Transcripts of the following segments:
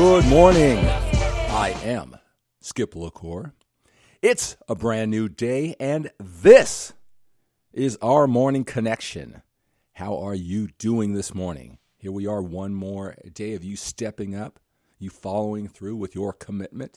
Good morning. I am Skip LaCour. It's a brand new day, and this is our morning connection. How are you doing this morning? Here we are, one more day of you stepping up, you following through with your commitment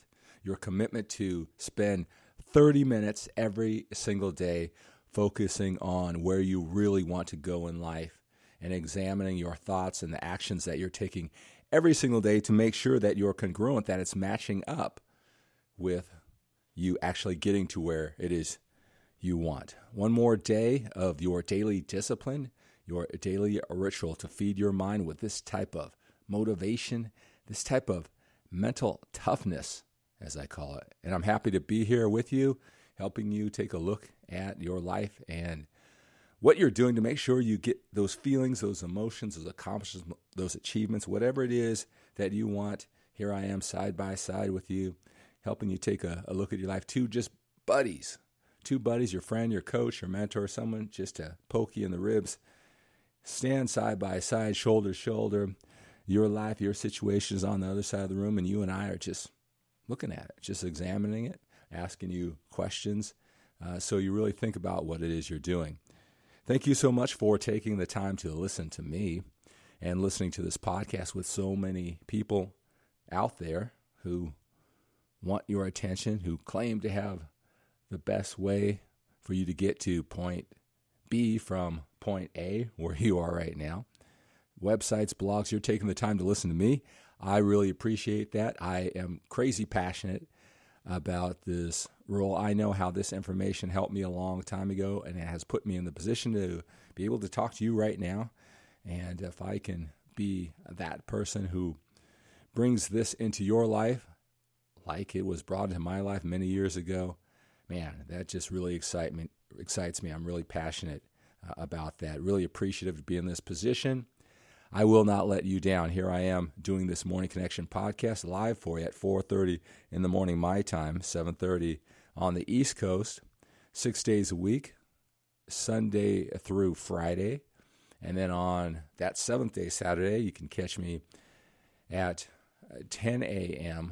to spend 30 minutes every single day focusing on where you really want to go in life and examining your thoughts and the actions that you're taking every single day to make sure that you're congruent, that it's matching up with you actually getting to where it is you want. One more day of your daily discipline, your daily ritual to feed your mind with this type of motivation, this type of mental toughness, as I call it. And I'm happy to be here with you, helping you take a look at your life and what you're doing to make sure you get those feelings, those emotions, those accomplishments, those achievements, whatever it is that you want. Here I am side by side with you, helping you take a look at your life. Two buddies, your friend, your coach, your mentor, someone just to poke you in the ribs. Stand side by side, shoulder to shoulder. Your life, your situation is on the other side of the room, and you and I are just looking at it, just examining it, asking you questions, so you really think about what it is you're doing. Thank you so much for taking the time to listen to me and listening to this podcast with so many people out there who want your attention, who claim to have the best way for you to get to point B from point A, where you are right now. Websites, blogs, you're taking the time to listen to me. I really appreciate that. I am crazy passionate about this role. I know how this information helped me a long time ago, and it has put me in the position to be able to talk to you right now. And if I can be that person who brings this into your life, like it was brought into my life many years ago, man, that just really excites me. I'm really passionate about that. Really appreciative to be in this position. I will not let you down. Here I am doing this Morning Connection podcast live for you at 4:30 in the morning my time, 7:30 on the East Coast, 6 days a week, Sunday through Friday. And then on that seventh day, Saturday, you can catch me at 10 a.m.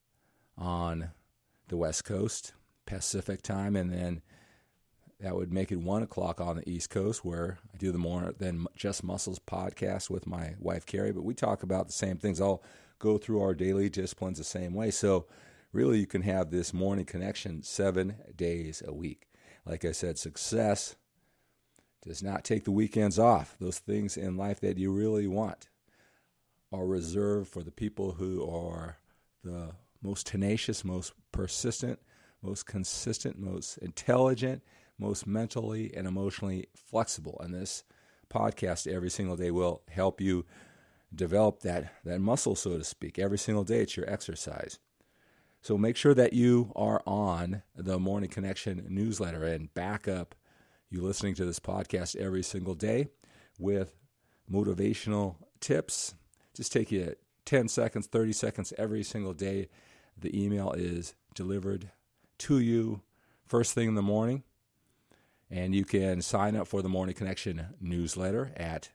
on the West Coast, Pacific time, and then that would make it 1 o'clock on the East Coast, where I do the More Than Just Muscles podcast with my wife, Carrie. But we talk about the same things. I'll go through our daily disciplines the same way. So really, you can have this morning connection 7 days a week. Like I said, success does not take the weekends off. Those things in life that you really want are reserved for the people who are the most tenacious, most persistent, most consistent, most intelligent, most mentally and emotionally flexible. And this podcast every single day will help you develop that muscle, so to speak. Every single day, it's your exercise. So make sure that you are on the Morning Connection newsletter and back up you listening to this podcast every single day with motivational tips. Just take you 10 seconds, 30 seconds every single day. The email is delivered to you first thing in the morning. And you can sign up for the Morning Connection newsletter at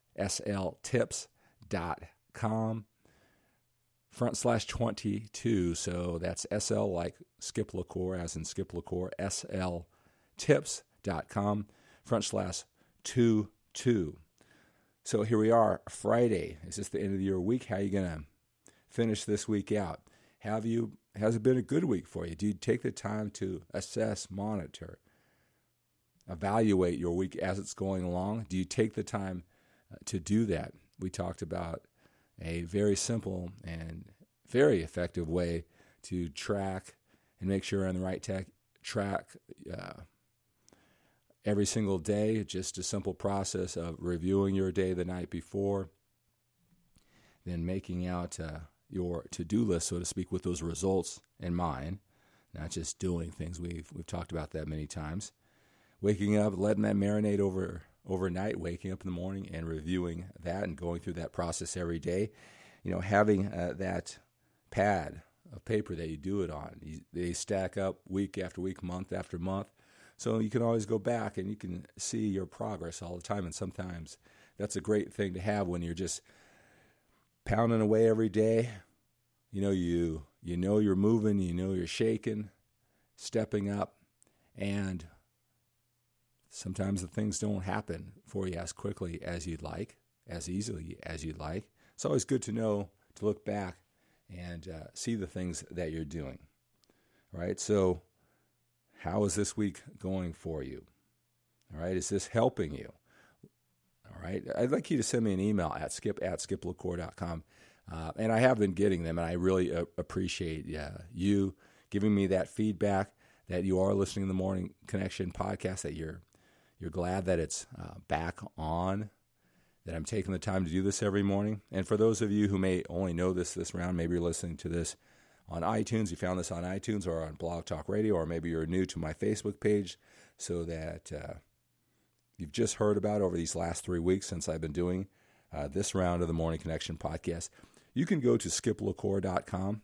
sltips.com/22. So that's SL like Skip LaCour, as in Skip LaCour, sltips.com/22. So here we are, Friday. Is this the end of your week? How are you going to finish this week out? Has it been a good week for you? Do you take the time to assess, monitor, evaluate your week as it's going along? Do you take the time to do that? We talked about a very simple and very effective way to track and make sure you're on the right track every single day. Just a simple process of reviewing your day the night before, then making out your to-do list, so to speak, with those results in mind, not just doing things. We've talked about that many times. Waking up, letting that marinate overnight, waking up in the morning and reviewing that and going through that process every day. Having that pad of paper that you do it on. They stack up week after week, month after month. So you can always go back and you can see your progress all the time. And sometimes that's a great thing to have when you're just pounding away every day, you're moving, you're shaking, stepping up, and sometimes the things don't happen for you as quickly as you'd like, as easily as you'd like. It's always good to know to look back and see the things that you're doing. All right, so how is this week going for you? All right, is this helping you? All right, I'd like you to send me an email at skip@skiplacour.com. And I have been getting them, and I really appreciate you giving me that feedback, that you are listening to the Morning Connection podcast, that you're glad that it's back on, that I'm taking the time to do this every morning. And for those of you who may only know this round, maybe you're listening to this on iTunes, you found this on iTunes or on Blog Talk Radio, or maybe you're new to my Facebook page, so that you've just heard about over these last 3 weeks since I've been doing this round of the Morning Connection podcast. You can go to skiplacour.com,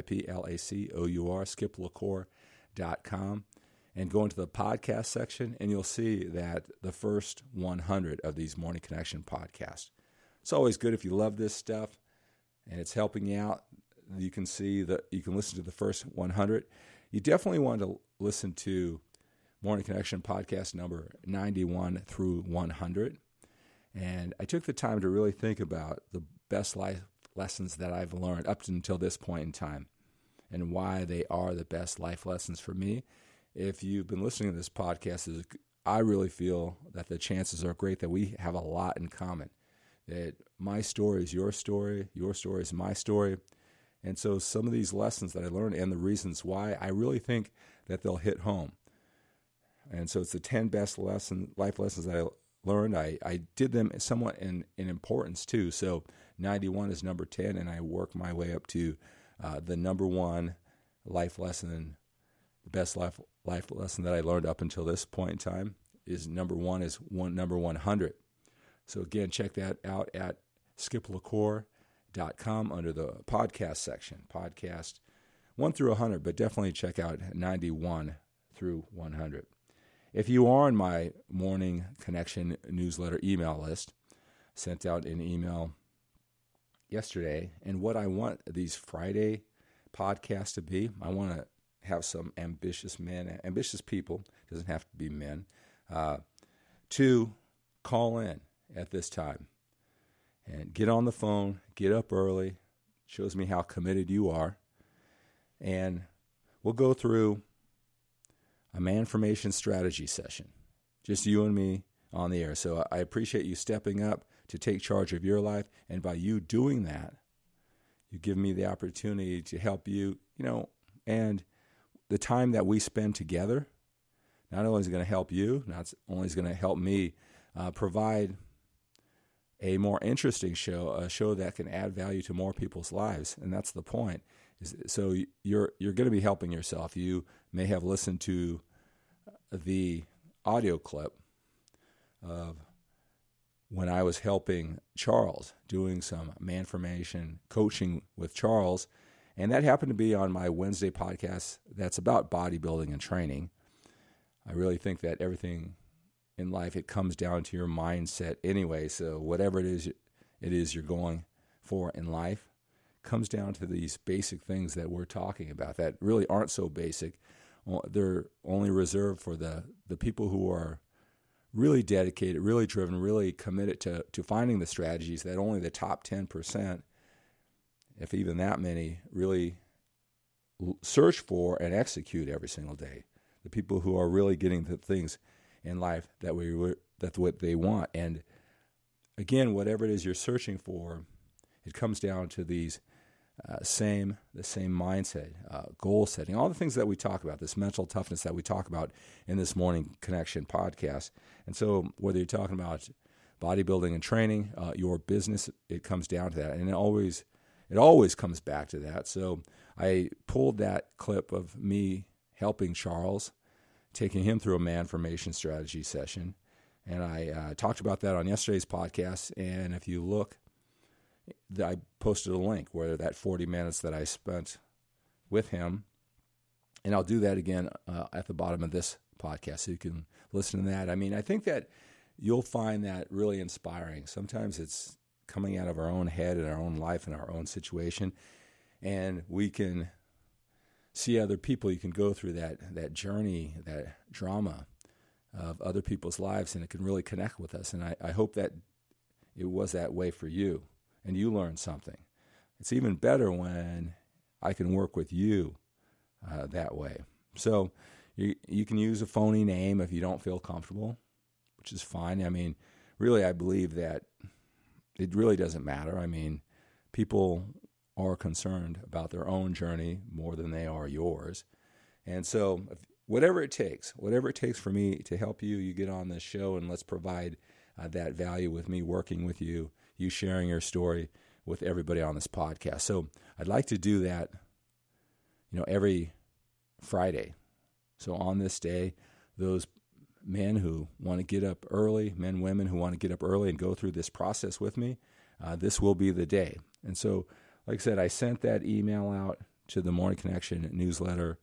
SKIPLACOUR, skiplacour.com, and go into the podcast section, and you'll see that the first 100 of these Morning Connection podcasts. It's always good if you love this stuff and it's helping you out. You can see that you can listen to the first 100. You definitely want to listen to Morning Connection podcast number 91 through 100. And I took the time to really think about the best life lessons that I've learned up until this point in time, and why they are the best life lessons for me. If you've been listening to this podcast, I really feel that the chances are great that we have a lot in common, that my story is your story is my story. And so some of these lessons that I learned and the reasons why, I really think that they'll hit home. And so it's the 10 best life lessons that I learned. I did them somewhat in importance too. So 91 is number 10, and I work my way up to the number one life lesson. The best life lesson that I learned up until this point in time is number 100. So again, check that out at skiplacour.com under the podcast section, podcast 1 through 100, but definitely check out 91 through 100. If you are on my Morning Connection newsletter email list, sent out an email yesterday, and what I want these Friday podcasts to be, I want to have some ambitious people, doesn't have to be men, to call in at this time and get on the phone, get up early, shows me how committed you are, and we'll go through a Manformation strategy session, just you and me on the air. So I appreciate you stepping up to take charge of your life, and by you doing that, you give me the opportunity to help you, and the time that we spend together, not only is it going to help you, not only is it going to help me provide a more interesting show, a show that can add value to more people's lives, and that's the point. So you're going to be helping yourself. You may have listened to the audio clip of when I was helping Charles, doing some Manformation coaching with Charles, and that happened to be on my Wednesday podcast that's about bodybuilding and training. I really think that everything in life, it comes down to your mindset anyway, so whatever it is you're going for in life, comes down to these basic things that we're talking about that really aren't so basic. They're only reserved for the people who are really dedicated, really driven, really committed to finding the strategies that only the top 10%, if even that many, really search for and execute every single day. The people who are really getting the things in life that's what they want. And again, whatever it is you're searching for, it comes down to these the same mindset, goal setting, all the things that we talk about, this mental toughness that we talk about in this Morning Connection podcast. And so whether you're talking about bodybuilding and training, your business, it comes down to that. And it always comes back to that. So I pulled that clip of me helping Charles, taking him through a Manformation strategy session. And I talked about that on yesterday's podcast. And if you look, I posted a link where that 40 minutes that I spent with him, and I'll do that again at the bottom of this podcast so you can listen to that. I mean, I think that you'll find that really inspiring. Sometimes it's coming out of our own head and our own life and our own situation, and we can see other people. You can go through that journey, that drama of other people's lives, and it can really connect with us. And I hope that it was that way for you, and you learned something. It's even better when I can work with you that way. So you can use a phony name if you don't feel comfortable, which is fine. I mean, really, I believe that it really doesn't matter. I mean, people are concerned about their own journey more than they are yours. And so whatever it takes for me to help you, you get on this show, and let's provide that value with me working with you, you sharing your story with everybody on this podcast. So I'd like to do that, every Friday. So on this day, those men who want to get up early, women who want to get up early and go through this process with me, this will be the day. And so, like I said, I sent that email out to the Morning Connection newsletter,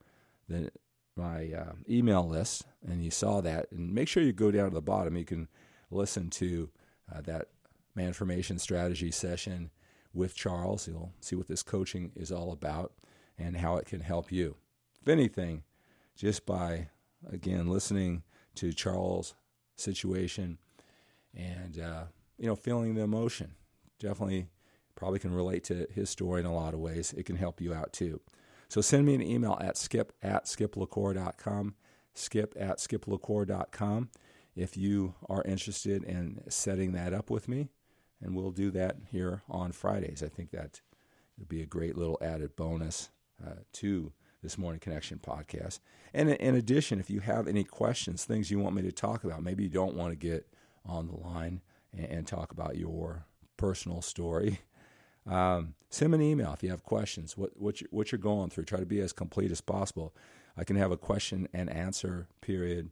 my email list, and you saw that. And make sure you go down to the bottom. You can listen to that Manformation Strategy session with Charles. You'll see what this coaching is all about and how it can help you. If anything, just by, again, listening to Charles' situation and, feeling the emotion, definitely probably can relate to his story in a lot of ways. It can help you out too. So send me an email at skip@skiplacour.com, skip@skiplacour.com, if you are interested in setting that up with me, and we'll do that here on Fridays. I think that would be a great little added bonus to this Morning Connection podcast. And in addition, if you have any questions, things you want me to talk about, maybe you don't want to get on the line and talk about your personal story, send me an email if you have questions, what you're going through. Try to be as complete as possible. I can have a question and answer period,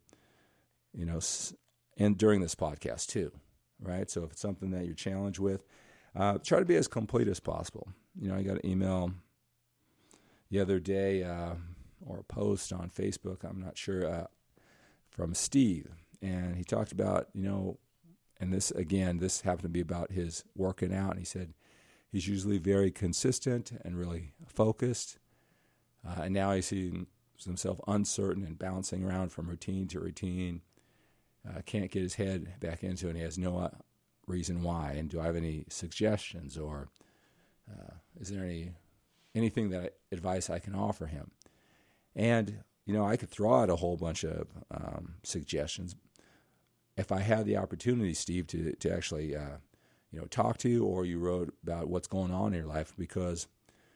and during this podcast too, right? So if it's something that you're challenged with, try to be as complete as possible. I got an email the other day, or a post on Facebook, I'm not sure, from Steve, and he talked about, and this happened to be about his working out, and he said he's usually very consistent and really focused, and now he sees himself uncertain and bouncing around from routine to routine, can't get his head back into it, and he has no reason why. And do I have any suggestions, or is there anything advice I can offer him? And, I could throw out a whole bunch of suggestions if I had the opportunity, Steve, to actually, talk to you, or you wrote about what's going on in your life, because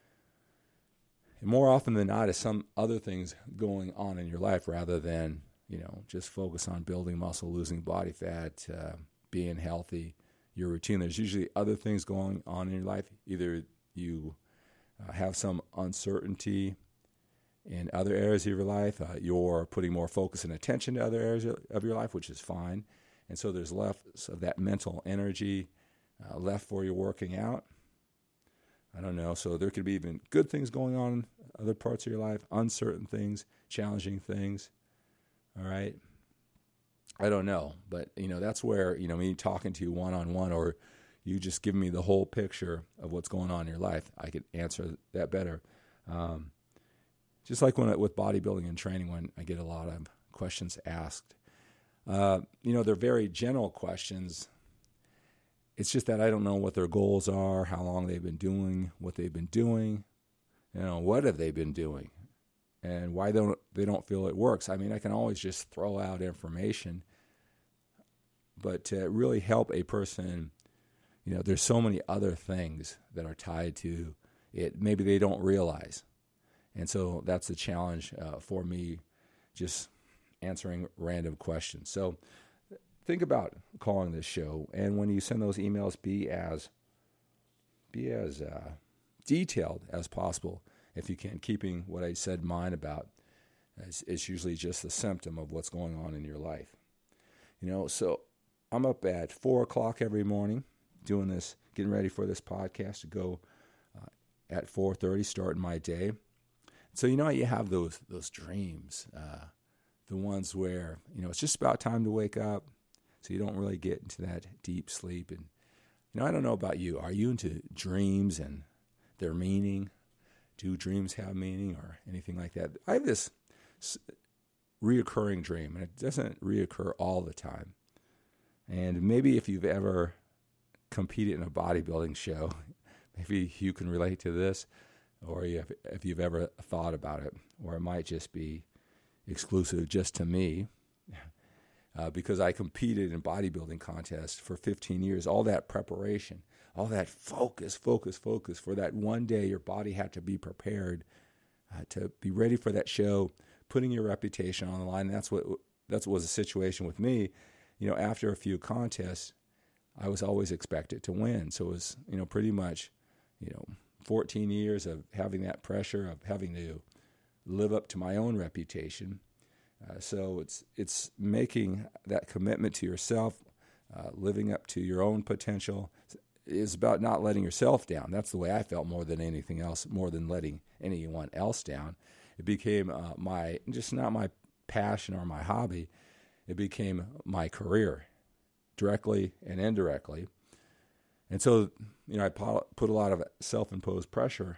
more often than not, is some other things going on in your life rather than, just focus on building muscle, losing body fat, being healthy, your routine. There's usually other things going on in your life. Either you have some uncertainty in other areas of your life, you're putting more focus and attention to other areas of your life, which is fine. And so there's less of that mental energy left for your working out. I don't know. So there could be even good things going on in other parts of your life, uncertain things, challenging things. All right. I don't know. But, that's where, me talking to you one-on-one, or you just give me the whole picture of what's going on in your life, I could answer that better. Just like with bodybuilding and training, when I get a lot of questions asked, they're very general questions. It's just that I don't know what their goals are, how long they've been doing what they've been doing, what have they been doing, and why they don't feel it works. I mean, I can always just throw out information, but to really help a person, there's so many other things that are tied to it. Maybe they don't realize. And so that's the challenge for me, just answering random questions. So think about calling this show, and when you send those emails, be as detailed as possible if you can. Keeping what I said in mind about is usually just a symptom of what's going on in your life. So I'm up at 4 o'clock every morning doing this, getting ready for this podcast to go at 4:30, starting my day. So you have those dreams, the ones where it's just about time to wake up, so you don't really get into that deep sleep. And I don't know about you. Are you into dreams and their meaning? do dreams have meaning or anything like that? I have this reoccurring dream, and it doesn't reoccur all the time. And maybe if you've ever competed in a bodybuilding show, maybe you can relate to this, or if you've ever thought about it, or it might just be exclusive just to me, because I competed in bodybuilding contests for 15 years. All that preparation, all that focus for that one day your body had to be prepared to be ready for that show, putting your reputation on the line. That's what was the situation with me. After a few contests, I was always expected to win. So it was, pretty much, 14 years of having that pressure of having to live up to my own reputation. So it's making that commitment to yourself, living up to your own potential. It's about not letting yourself down. That's the way I felt more than anything else, more than letting anyone else down. It became not my passion or my hobby. It became my career, directly and indirectly. And so, I put a lot of self-imposed pressure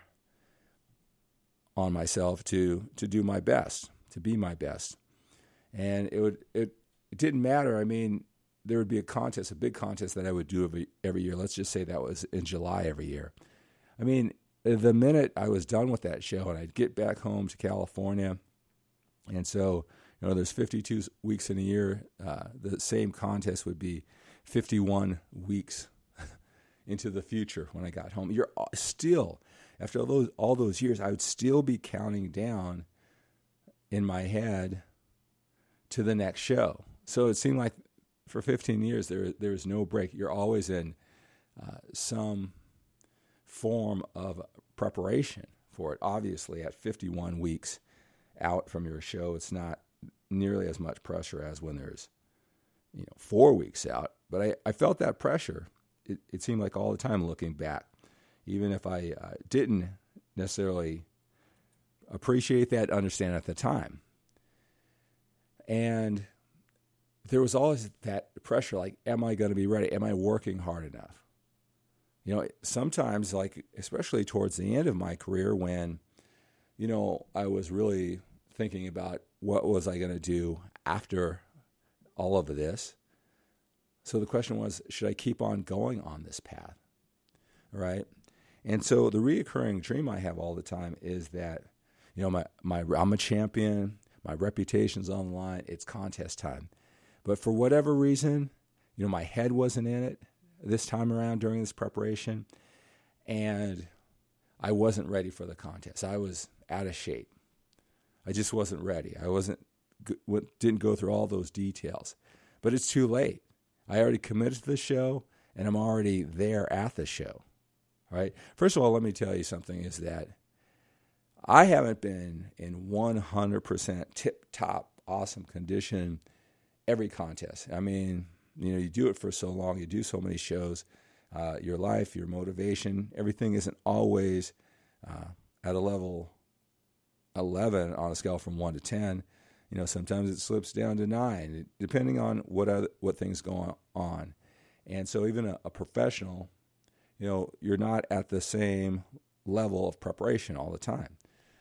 on myself to do my best, to be my best. And it didn't matter. I mean, there would be a big contest that I would do every year. Let's just say that was in July every year. I mean, the minute I was done with that show and I'd get back home to California, and so, there's 52 weeks in a year. The same contest would be 51 weeks into the future when I got home. You're still, after all those years, I would still be counting down in my head to the next show. So it seemed like for 15 years there's no break. You're always in some form of preparation for it. Obviously, at 51 weeks out from your show, it's not nearly as much pressure as when there's 4 weeks out. But I felt that pressure. It seemed like all the time looking back, even if I didn't necessarily appreciate that, understand at the time. And there was always that pressure, like, am I going to be ready? Am I working hard enough? Sometimes, like, especially towards the end of my career when, I was really thinking about what was I going to do after all of this. So the question was, should I keep on going on this path? Right? And so the reoccurring dream I have all the time is that, I'm a champion, my reputation's on the line, it's contest time. But for whatever reason, my head wasn't in it this time around during this preparation, and I wasn't ready for the contest. I was out of shape. I just wasn't ready. Didn't go through all those details. But it's too late. I already committed to the show, and I'm already there at the show. All right? First of all, let me tell you something, is that I haven't been in 100% tip-top awesome condition every contest. I mean, you do it for so long, you do so many shows, your life, your motivation, everything isn't always at a level 11 on a scale from 1 to 10. Sometimes it slips down to 9, depending on what things go on. And so even a professional, you're not at the same level of preparation all the time.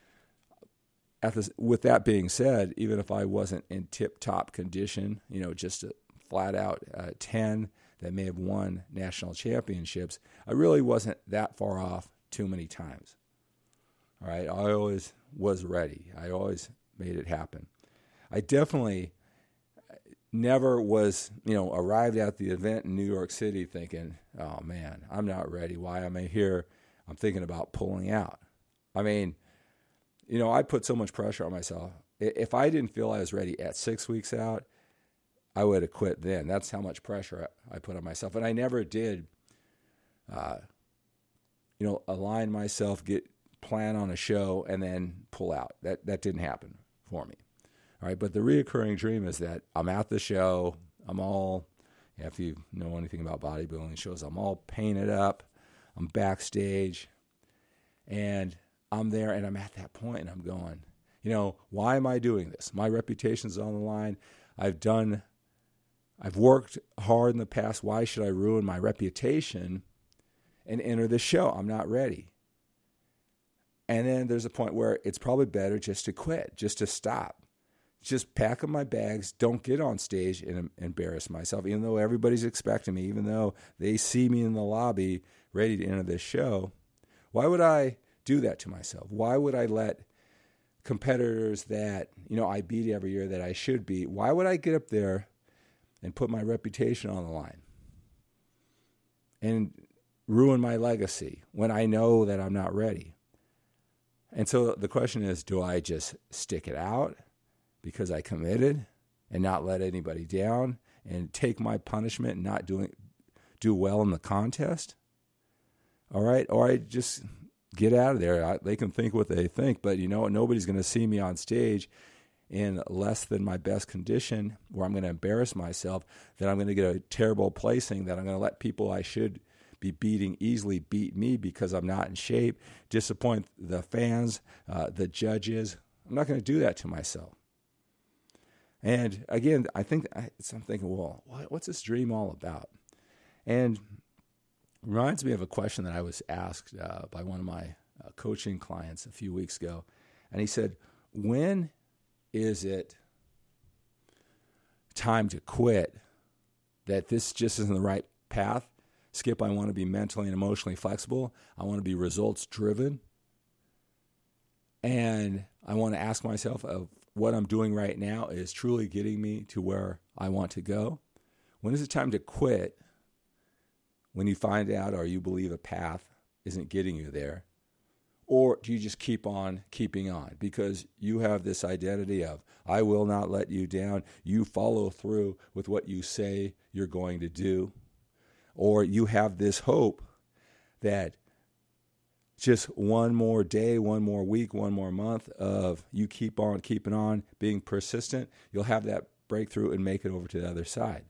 With that being said, even if I wasn't in tip-top condition, just a flat-out 10 that may have won national championships, I really wasn't that far off too many times. All right, I always was ready. I always made it happen. I definitely never was, arrived at the event in New York City thinking, oh man, I'm not ready. Why am I here? I'm thinking about pulling out. I mean, I put so much pressure on myself. If I didn't feel I was ready at 6 weeks out, I would have quit then. That's how much pressure I put on myself. And I never did, align myself, plan on a show, and then pull out. That didn't happen for me. All right, but the reoccurring dream is that I'm at the show. I'm all, if you know anything about bodybuilding shows, I'm all painted up. I'm backstage, and I'm there, and I'm at that point, and I'm going, why am I doing this? My reputation's on the line. I've worked hard in the past. Why should I ruin my reputation and enter this show? I'm not ready. And then there's a point where it's probably better just to quit, just to stop. Just pack up my bags, don't get on stage and embarrass myself, even though everybody's expecting me, even though they see me in the lobby ready to enter this show. Why would I do that to myself? Why would I let competitors that, I beat every year that I should beat, why would I get up there and put my reputation on the line and ruin my legacy when I know that I'm not ready? And so the question is, do I just stick it out because I committed and not let anybody down and take my punishment and not do well in the contest? All right? Or I just get out of there. They can think what they think, but nobody's going to see me on stage in less than my best condition, where I'm going to embarrass myself, that I'm going to get a terrible placing, that I'm going to let people I should be beating easily beat me because I'm not in shape, disappoint the fans, the judges. I'm not going to do that to myself. And again, I'm thinking, well, what's this dream all about? And it reminds me of a question that I was asked by one of my coaching clients a few weeks ago. And he said, when is it time to quit, that this just isn't the right path? Skip, I want to be mentally and emotionally flexible. I want to be results driven. And I want to ask myself if what I'm doing right now is truly getting me to where I want to go. When is it time to quit? When you find out or you believe a path isn't getting you there? Or do you just keep on keeping on because you have this identity of, I will not let you down. You follow through with what you say you're going to do. Or you have this hope that just one more day, one more week, one more month of you keep on keeping on, being persistent, you'll have that breakthrough and make it over to the other side.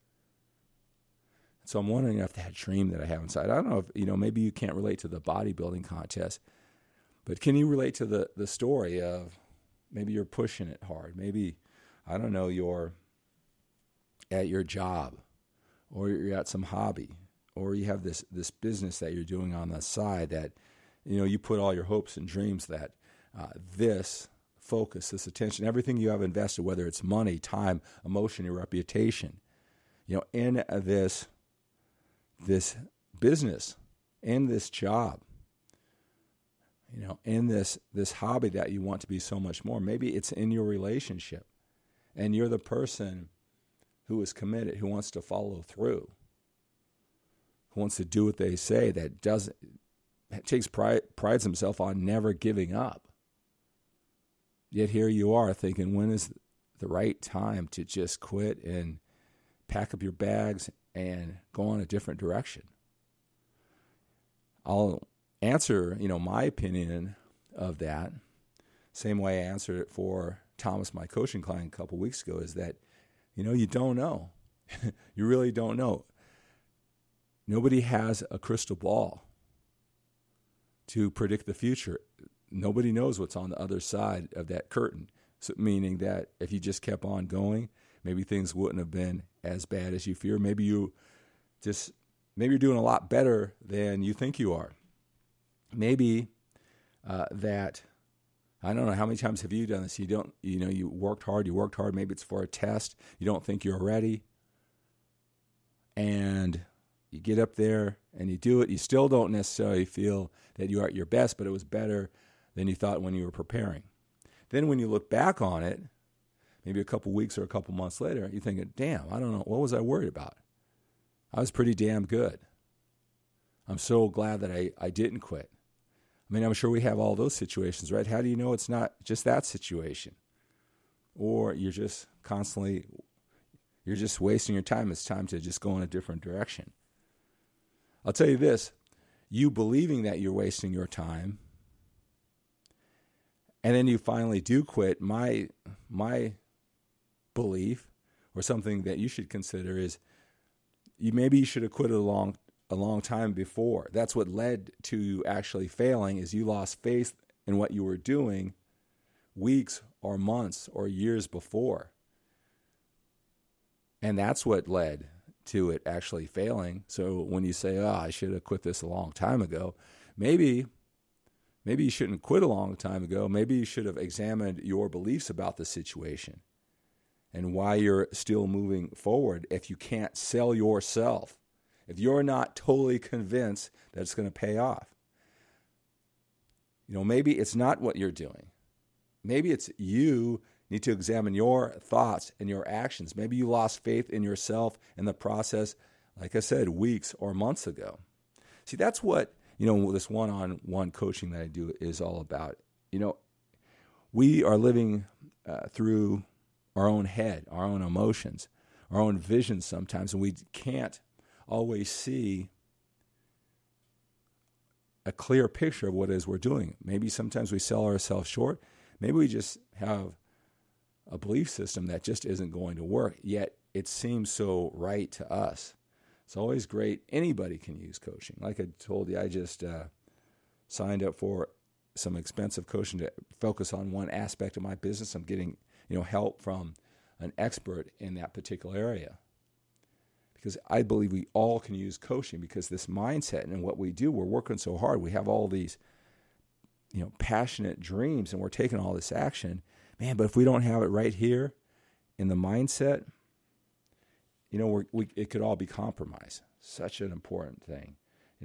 So I'm wondering if that dream that I have inside, I don't know if, maybe you can't relate to the bodybuilding contest, but can you relate to the story of maybe you're pushing it hard? Maybe, I don't know, you're at your job, or you're at some hobby, or you have this business that you're doing on the side that, you put all your hopes and dreams that this focus, this attention, everything you have invested, whether it's money, time, emotion, your reputation, in this business, in this job, in this hobby that you want to be so much more. Maybe it's in your relationship, and you're the person who is committed, who wants to follow through, who wants to do what they say, that prides himself on never giving up. Yet here you are thinking, when is the right time to just quit and pack up your bags and go in a different direction? I'll answer, my opinion of that, same way I answered it for Thomas, my coaching client, a couple weeks ago, is that, you don't know. You really don't know. Nobody has a crystal ball to predict the future. Nobody knows what's on the other side of that curtain. So, meaning that if you just kept on going, maybe things wouldn't have been as bad as you fear. Maybe you're doing a lot better than you think you are. Maybe that, I don't know, how many times have you done this? You worked hard. Maybe it's for a test. You don't think you're ready. And you get up there and you do it. You still don't necessarily feel that you are at your best, but it was better than you thought when you were preparing. Then when you look back on it, maybe a couple weeks or a couple months later, you're thinking, damn, I don't know, what was I worried about? I was pretty damn good. I'm so glad that I didn't quit. I mean, I'm sure we have all those situations, right? How do you know it's not just that situation? Or you're just wasting your time. It's time to just go in a different direction. I'll tell you this, you believing that you're wasting your time, and then you finally do quit, my belief, or something that you should consider, is maybe you should have quit a long time before. That's what led to you actually failing, is you lost faith in what you were doing weeks or months or years before. And that's what led to it actually failing. So when you say, I should have quit this a long time ago, maybe Maybe you shouldn't quit a long time ago. Maybe you should have examined your beliefs about the situation and why you're still moving forward if you can't sell yourself, if you're not totally convinced that it's going to pay off. Maybe it's not what you're doing. Maybe it's you need to examine your thoughts and your actions. Maybe you lost faith in yourself in the process, like I said, weeks or months ago. See, that's what, this one-on-one coaching that I do is all about. We are living through our own head, our own emotions, our own visions sometimes, and we can't always see a clear picture of what it is we're doing. Maybe sometimes we sell ourselves short. Maybe we just have a belief system that just isn't going to work, yet it seems so right to us. It's always great. Anybody can use coaching. Like I told you, I just signed up for some expensive coaching to focus on one aspect of my business. I'm getting help from an expert in that particular area. Because I believe we all can use coaching, because this mindset and what we do, we're working so hard. We have all these, passionate dreams, and we're taking all this action. Man, but if we don't have it right here in the mindset, it could all be compromised. Such an important thing.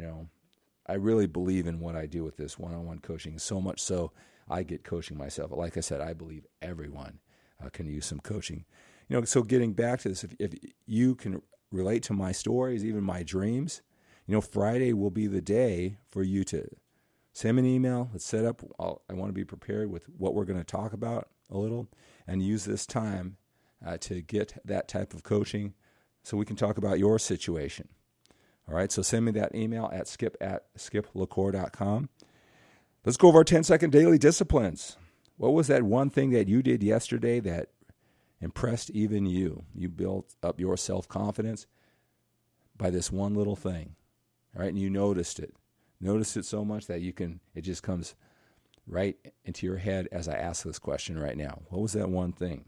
I really believe in what I do with this one-on-one coaching, so much so I get coaching myself. Like I said, I believe everyone can use some coaching. So getting back to this, if you can relate to my stories, even my dreams, Friday will be the day for you to send me an email. Let's set up. I want to be prepared with what we're going to talk about a little, and use this time to get that type of coaching so we can talk about your situation. All right, so send me that email at skip@skiplacour.com. Let's go over our 10-second daily disciplines. What was that one thing that you did yesterday that impressed even you? You built up your self-confidence by this one little thing, all right? And you noticed it so much that it just comes right into your head as I ask this question right now. What was that one thing?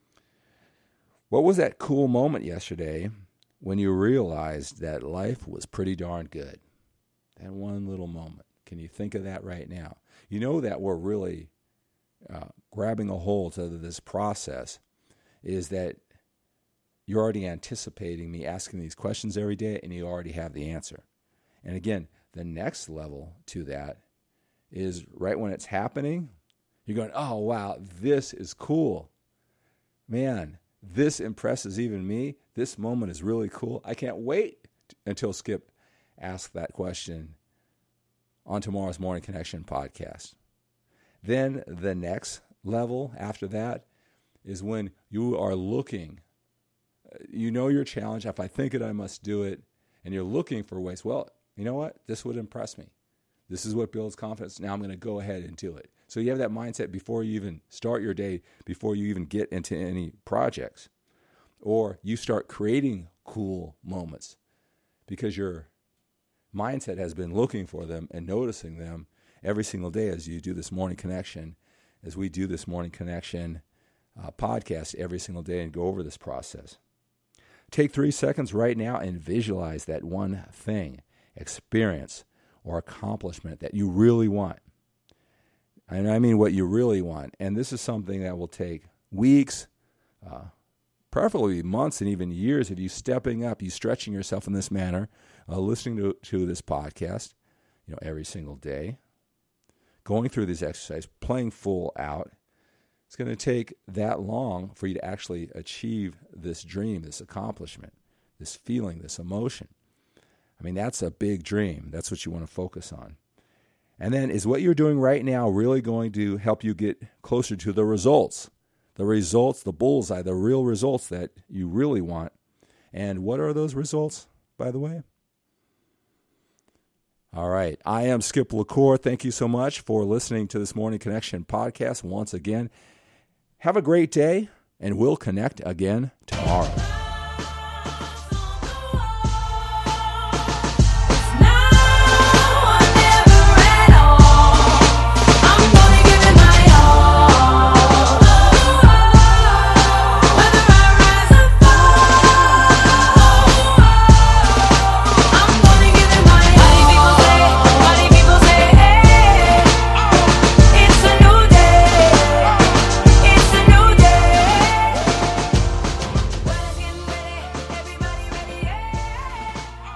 What was that cool moment yesterday when you realized that life was pretty darn good? That one little moment. Can you think of that right now? You know that we're really grabbing a hold of this process is that you're already anticipating me asking these questions every day, and you already have the answer. And again, the next level to that is right when it's happening, you're going, oh, wow, this is cool. Man, this impresses even me. This moment is really cool. I can't wait until Skip asks that question on tomorrow's Morning Connection podcast. Then the next level after that is when you are looking, your challenge. If I think it, I must do it. And you're looking for ways. Well, you know what? This would impress me. This is what builds confidence. Now I'm going to go ahead and do it. So you have that mindset before you even start your day, before you even get into any projects. Or you start creating cool moments because your mindset has been looking for them and noticing them every single day as you do this Morning Connection, as we do this Morning Connection podcast every single day and go over this process. Take 3 seconds right now and visualize that one thing, experience, or accomplishment that you really want. And I mean what you really want. And this is something that will take weeks, preferably months and even years of you stepping up, you stretching yourself in this manner, listening to this podcast, every single day, going through this exercise, playing full out. It's going to take that long for you to actually achieve this dream, this accomplishment, this feeling, this emotion. I mean, that's a big dream. That's what you want to focus on. And then is what you're doing right now really going to help you get closer to the results? The results, the bullseye, the real results that you really want. And what are those results, by the way? All right. I am Skip LaCour. Thank you so much for listening to this Morning Connection podcast once again. Have a great day, and we'll connect again tomorrow.